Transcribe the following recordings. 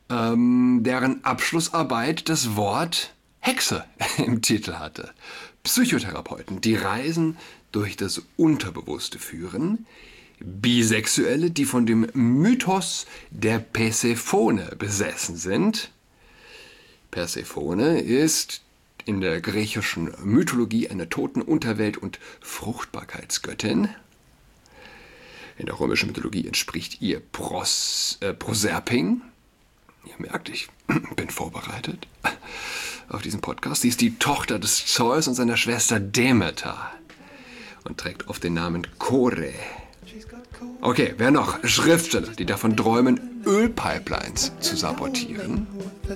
deren Abschlussarbeit das Wort Hexe im Titel hatte. Psychotherapeuten, die Reisen durch das Unterbewusste führen. Bisexuelle, die von dem Mythos der Persephone besessen sind. Persephone ist in der griechischen Mythologie eine Totenunterwelt- und Fruchtbarkeitsgöttin. In der römischen Mythologie entspricht ihr Proserpin. Ihr merkt, ich bin vorbereitet auf diesen Podcast. Sie ist die Tochter des Zeus und seiner Schwester Demeter und trägt oft den Namen Kore. Okay, wer noch? Schriftsteller, die davon träumen, Ölpipelines zu sabotieren.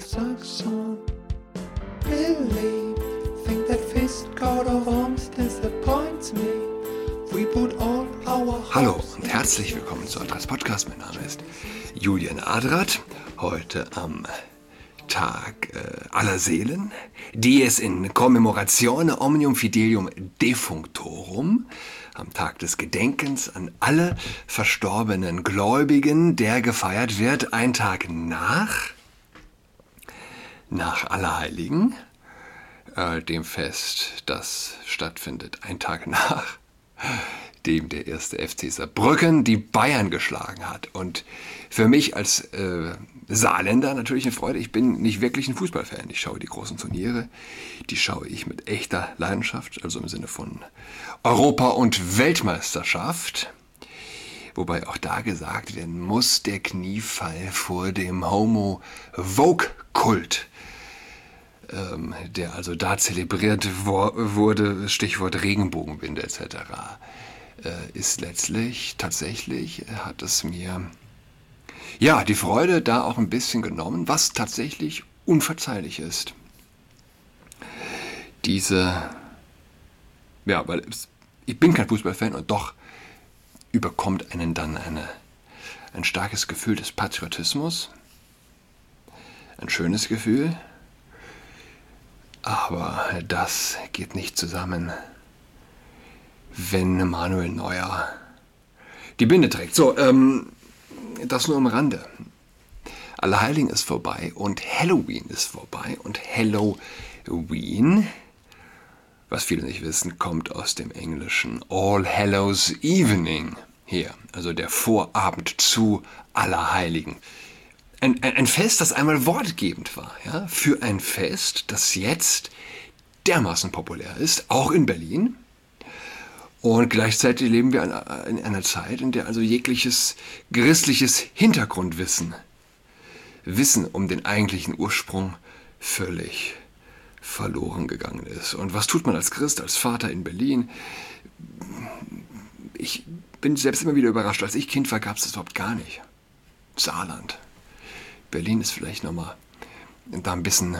Hallo und herzlich willkommen zu Adras Podcast. Mein Name ist Julian Adrat. Heute am Tag aller Seelen, dies in Commemoratione Omnium Fidelium Defunctorum, am Tag des Gedenkens an alle verstorbenen Gläubigen, der gefeiert wird, ein Tag nach Allerheiligen, dem Fest, das stattfindet, ein Tag nach dem der erste FC Saarbrücken die Bayern geschlagen hat. Und für mich als Saarländer natürlich eine Freude. Ich bin nicht wirklich ein Fußballfan. Ich schaue die großen Turniere, die schaue ich mit echter Leidenschaft, also im Sinne von Europa- und Weltmeisterschaft. Wobei auch da gesagt werden muss, der Kniefall vor dem Homo-Vogue-Kult, der also da zelebriert wurde, Stichwort Regenbogenbinde etc., ist letztlich, tatsächlich hat es mir die Freude da auch ein bisschen genommen, was tatsächlich unverzeihlich ist. Weil ich bin kein Fußballfan und doch überkommt einen dann ein starkes Gefühl des Patriotismus, ein schönes Gefühl, aber das geht nicht zusammen, wenn Manuel Neuer die Binde trägt. So, das nur am Rande. Allerheiligen ist vorbei und Halloween ist vorbei. Und Halloween, was viele nicht wissen, kommt aus dem Englischen All Hallows Evening her. Also der Vorabend zu Allerheiligen. Ein Fest, das einmal wortgebend war. Ja? Für ein Fest, das jetzt dermaßen populär ist, auch in Berlin. Und gleichzeitig leben wir in einer Zeit, in der also jegliches christliches Hintergrundwissen, Wissen um den eigentlichen Ursprung völlig verloren gegangen ist. Und was tut man als Christ, als Vater in Berlin? Ich bin selbst immer wieder überrascht. Als ich Kind war, gab es das überhaupt gar nicht. Saarland. Berlin ist vielleicht nochmal da ein bisschen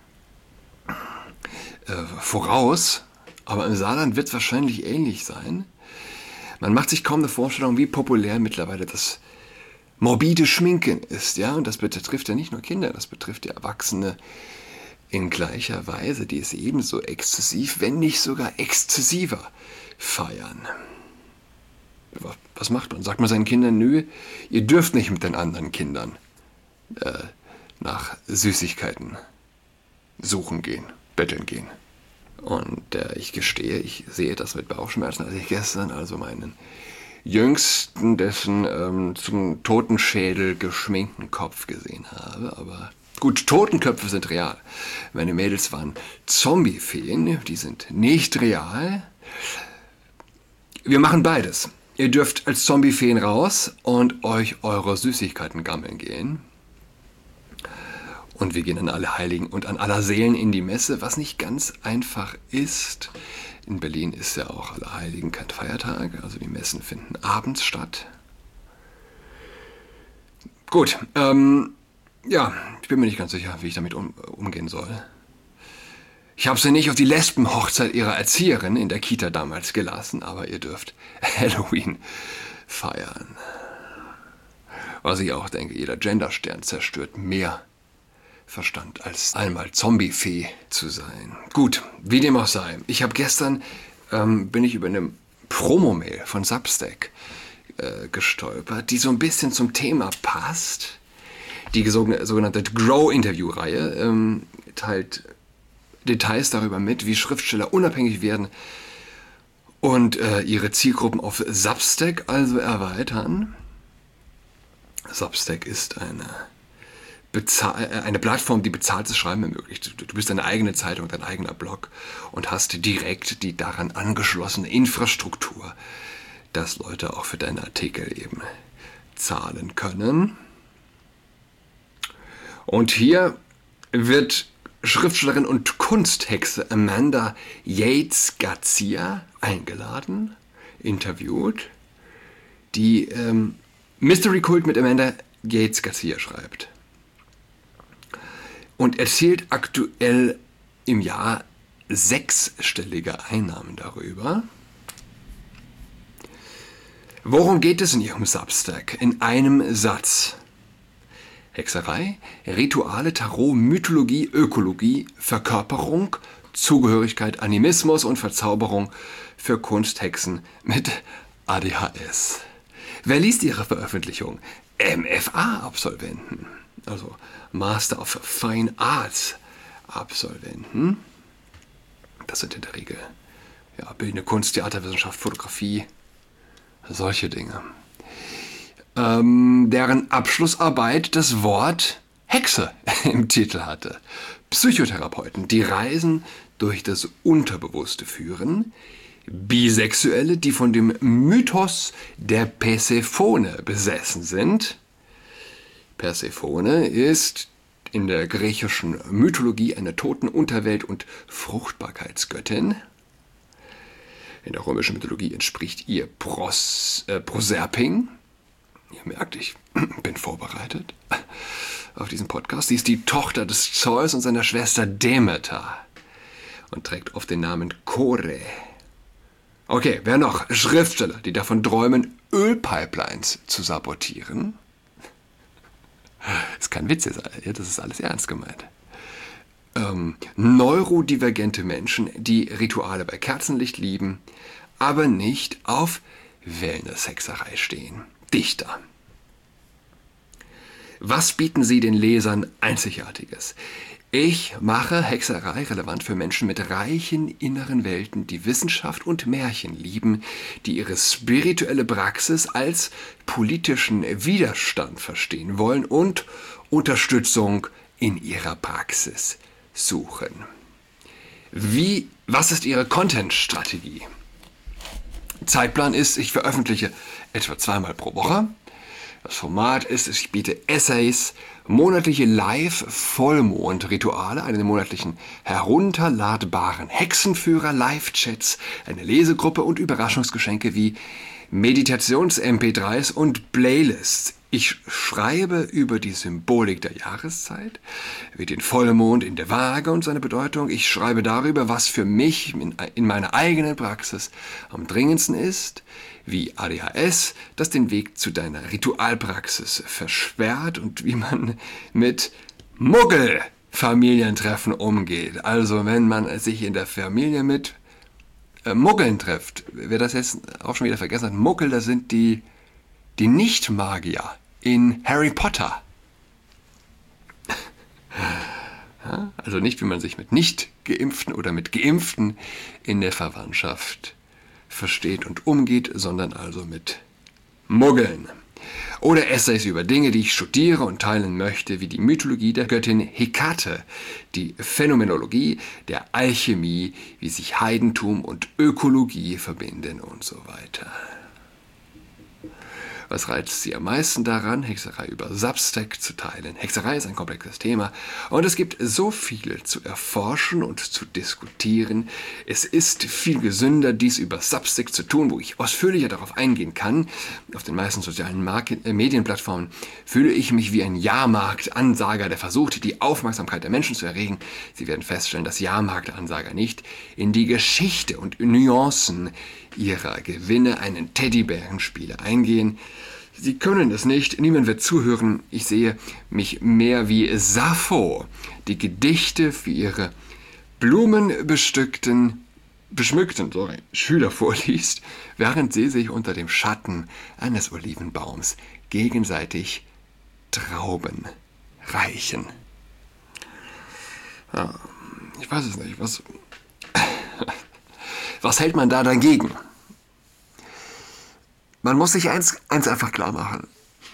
voraus. Aber im Saarland wird es wahrscheinlich ähnlich sein. Man macht sich kaum eine Vorstellung, wie populär mittlerweile das morbide Schminken ist. Ja? Und das betrifft ja nicht nur Kinder, das betrifft ja Erwachsene in gleicher Weise, die es ebenso exzessiv, wenn nicht sogar exzessiver feiern. Was macht man? Sagt man seinen Kindern, nö, ihr dürft nicht mit den anderen Kindern nach Süßigkeiten suchen gehen, betteln gehen. Und ich gestehe, ich sehe das mit Bauchschmerzen, als ich gestern also meinen Jüngsten, dessen zum Totenschädel geschminkten Kopf gesehen habe. Aber gut, Totenköpfe sind real. Meine Mädels waren Zombiefeen, die sind nicht real. Wir machen beides. Ihr dürft als Zombiefeen raus und euch eure Süßigkeiten gammeln gehen. Und wir gehen an Allerheiligen und an Allerseelen in die Messe, was nicht ganz einfach ist. In Berlin ist ja auch Allerheiligen kein Feiertag, also die Messen finden abends statt. Gut, ich bin mir nicht ganz sicher, wie ich damit umgehen soll. Ich habe sie nicht auf die Lesbenhochzeit ihrer Erzieherin in der Kita damals gelassen, aber ihr dürft Halloween feiern. Was ich auch denke, jeder Genderstern zerstört mehr Verstand, als einmal Zombiefee zu sein. Gut, wie dem auch sei. Ich habe gestern, bin ich über eine Promo-Mail von Substack gestolpert, die so ein bisschen zum Thema passt. Die sogenannte Grow-Interview-Reihe teilt Details darüber mit, wie Schriftsteller unabhängig werden und ihre Zielgruppen auf Substack also erweitern. Substack ist eine Plattform, die bezahltes Schreiben ermöglicht. Du bist deine eigene Zeitung, dein eigener Blog und hast direkt die daran angeschlossene Infrastruktur, dass Leute auch für deine Artikel eben zahlen können. Und hier wird Schriftstellerin und Kunsthexe Amanda Yates Garcia eingeladen, interviewt, die Mystery Cult mit Amanda Yates Garcia schreibt und erzielt aktuell im Jahr 6-stellige Einnahmen darüber. Worum geht es in ihrem Substack? In einem Satz. Hexerei, Rituale, Tarot, Mythologie, Ökologie, Verkörperung, Zugehörigkeit, Animismus und Verzauberung für Kunsthexen mit ADHS. Wer liest ihre Veröffentlichung? MFA-Absolventen, also Master of Fine Arts Absolventen. Das sind in der Regel bildende Kunst, Theaterwissenschaft, Fotografie, solche Dinge. Deren Abschlussarbeit das Wort Hexe im Titel hatte. Psychotherapeuten, die Reisen durch das Unterbewusste führen. Bisexuelle, die von dem Mythos der Persephone besessen sind. Persephone ist in der griechischen Mythologie eine Totenunterwelt- und Fruchtbarkeitsgöttin. In der römischen Mythologie entspricht ihr Proserping. Ihr merkt, ich bin vorbereitet auf diesen Podcast. Sie ist die Tochter des Zeus und seiner Schwester Demeter und trägt oft den Namen Kore. Okay, wer noch? Schriftsteller, die davon träumen, Ölpipelines zu sabotieren. Das ist kein Witz, das ist alles ernst gemeint. Neurodivergente Menschen, die Rituale bei Kerzenlicht lieben, aber nicht auf Wellness-Hexerei stehen. Dichter. Was bieten sie den Lesern Einzigartiges? Ich mache Hexerei relevant für Menschen mit reichen inneren Welten, die Wissenschaft und Märchen lieben, die ihre spirituelle Praxis als politischen Widerstand verstehen wollen und Unterstützung in ihrer Praxis suchen. Was ist ihre Content-Strategie? Zeitplan ist, ich veröffentliche etwa 2-mal pro Woche. Das Format ist, ich biete Essays, monatliche Live-Vollmond-Rituale, einen monatlichen herunterladbaren Hexenführer, Live-Chats, eine Lesegruppe und Überraschungsgeschenke wie Meditations-MP3s und Playlists. Ich schreibe über die Symbolik der Jahreszeit, wie den Vollmond in der Waage und seine Bedeutung. Ich schreibe darüber, was für mich in meiner eigenen Praxis am dringendsten ist, wie ADHS, das den Weg zu deiner Ritualpraxis versperrt und wie man mit Muggel-Familientreffen umgeht. Also wenn man sich in der Familie mit Muggeln trifft. Wer das jetzt auch schon wieder vergessen hat, Muggel, das sind die Nicht-Magier in Harry Potter. Ja, also nicht, wie man sich mit Nicht-Geimpften oder mit Geimpften in der Verwandtschaft versteht und umgeht, sondern also mit Muggeln. Oder Essays über Dinge, die ich studiere und teilen möchte, wie die Mythologie der Göttin Hekate, die Phänomenologie der Alchemie, wie sich Heidentum und Ökologie verbinden und so weiter. Was reizt Sie am meisten daran, Hexerei über Substack zu teilen? Hexerei ist ein komplexes Thema und es gibt so viel zu erforschen und zu diskutieren. Es ist viel gesünder, dies über Substack zu tun, wo ich ausführlicher darauf eingehen kann. Auf den meisten sozialen Medienplattformen fühle ich mich wie ein Jahrmarktansager, der versucht, die Aufmerksamkeit der Menschen zu erregen. Sie werden feststellen, dass Jahrmarktansager nicht in die Geschichte und Nuancen ihrer Gewinne einen Teddybärenspiele eingehen. Sie können es nicht, niemand wird zuhören. Ich sehe mich mehr wie Sappho, die Gedichte für ihre blumenbeschmückten Schüler vorliest, während sie sich unter dem Schatten eines Olivenbaums gegenseitig Trauben reichen. Ja, ich weiß es nicht. Was hält man da dagegen? Man muss sich eins einfach klar machen.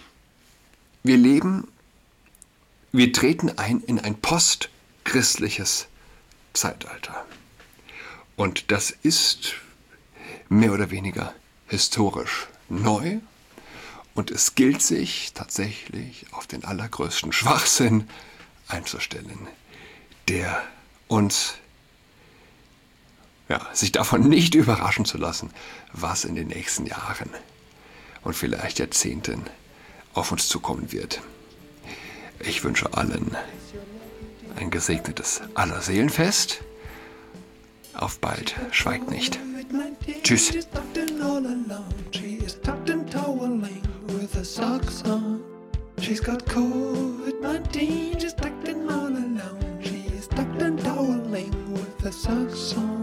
Wir treten ein in ein postchristliches Zeitalter. Und das ist mehr oder weniger historisch neu. Und es gilt sich tatsächlich auf den allergrößten Schwachsinn einzustellen, der uns, sich davon nicht überraschen zu lassen, was in den nächsten Jahren und vielleicht Jahrzehnten auf uns zukommen wird. Ich wünsche allen ein gesegnetes Allerseelenfest. Auf bald, schweigt nicht. Tschüss. She's got COVID-19, she's tucked in all alone. She is tucked and toweling with her socks on.